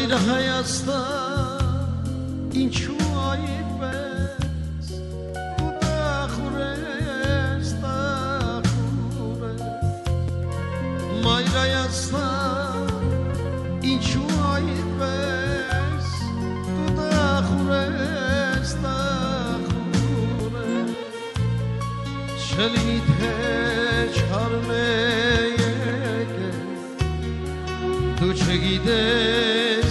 Մայր Հայաստան ինչու այդպես ու տախուր ես, տախուր ես Մայր Հայաստան ինչու այդպես ու տախուր ես, տախուր ես Չլինի թե չարմ է եկել դու չգիտես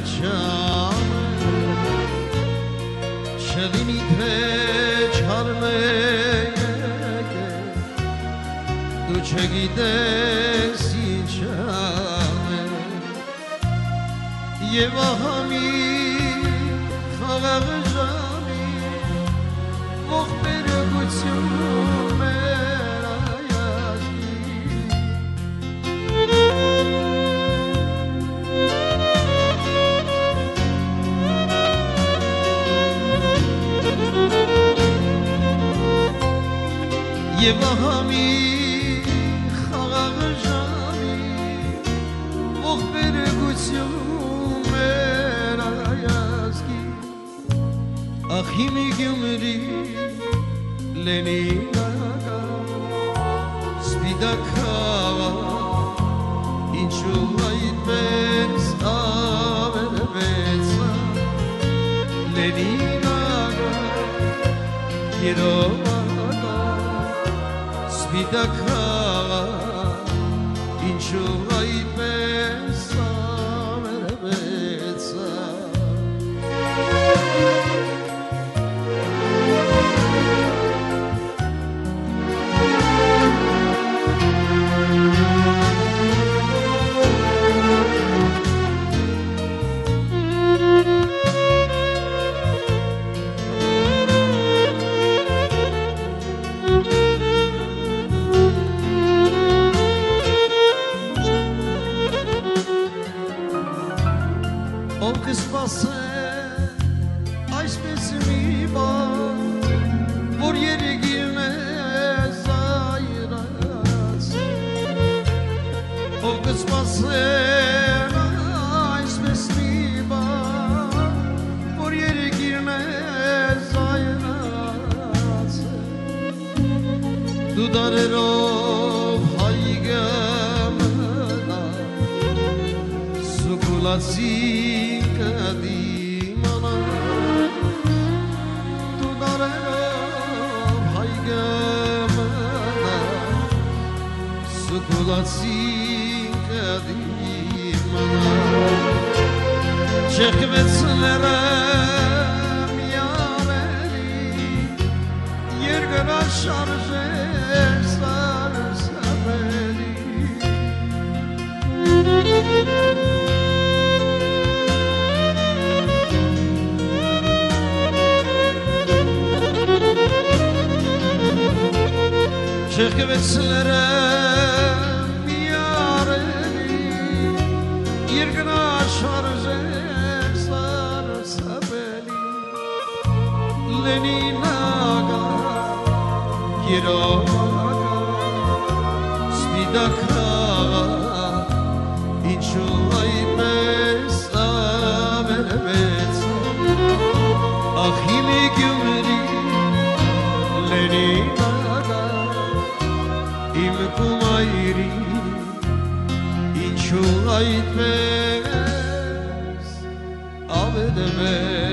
Չլինի թե չարմ է եկել դու չգիտես ինչ անել Եվ ահա մի խաղաղ ժամի ողբերգություն մեր հայացքի Եվ ահա մի խաղաղ ժամի ողբերգություն մեր հայացքի Ախ հիմի Գյումրի Լենինական սպիտակ քաղաք ինչու այդպես ավերվեցա Լենինական երևանական սպիտակ քաղաք ինչու այդպես ավերվեցա Ով կսպասե այսպես մի բան, որ երեգիրն է զայրած Ով կսպասե այսպես մի բան, որ երեգիրն է զայրած Դու դարերով հայ գամնա սուկուլացի Կդիմանա դու դարերով հայ գամնա սուկուլացին կդիմանա Չեղկվեցները միանելի երկրաշարժ էր սարսավելի Չեղկվեցները միարելի երկրաշարժ էր սարսավելի Լենինական երևանական սպիտակ քաղաք ինչու այդպես ավերվեցա Ախ հիմի Գյումրի Լենինական Իմ կումայրի ինչու այդպես ավերվեցա